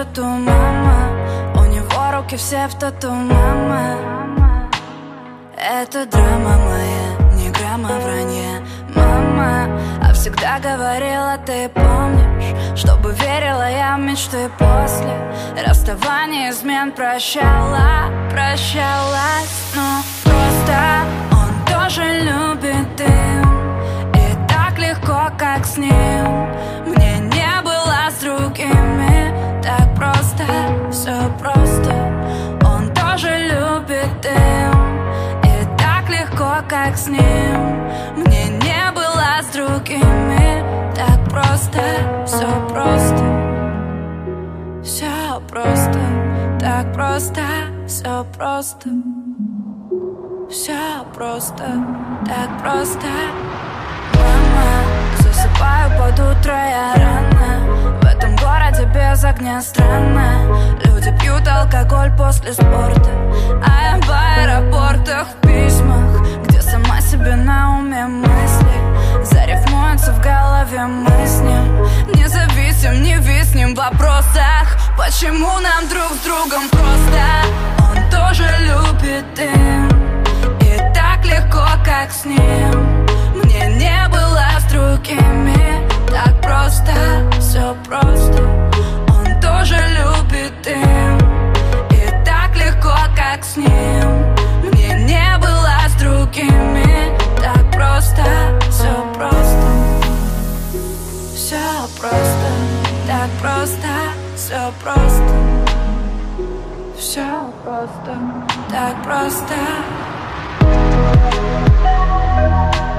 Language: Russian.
тату, мама. У него руки все в тату, мама. Это драма моя, ни грамма вранья, мама. А всегда говорила, ты помнишь, чтобы верила я в мечты после расставания, измен прощала, прощалась. Ну просто он тоже любит дым, и так легко, как с ним. Мне не было с другими так просто, все просто. Он тоже любит дым, и так легко, как с ним. Мне не было с другими так просто, все просто. Все просто, так просто, все просто. Все просто, так просто. Мама, засыпаю под утро я рано. В этом городе без огня странно. Люди пьют алкоголь после спорта, а я в аэропортах, в письмах, где сама себе на уме мысли зарифмуются в голове мы с ним. Не зависим, не виснем в вопросах, почему нам друг с другом просто. Он тоже любит дым, и так легко, как с ним. Мне не было с другими так просто, все просто. Он тоже любит дым, и так легко, как с ним. Мне не было с другими так просто, все просто. Все просто, так просто, все просто. Все просто, так просто.